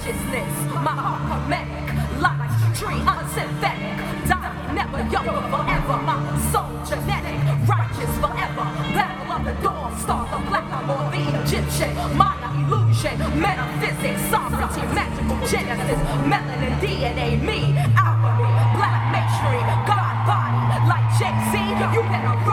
consciousness. My heart hermetic, life tree unsynthetic. Dying never young, forever. My soul genetic, righteous forever. Battle of the dawn star, the black or the Egyptian. Maya illusion, metaphysics, sovereignty, magical genesis, melanin, DNA, me, alchemy, black masonry, God body, like Jay-Z. You better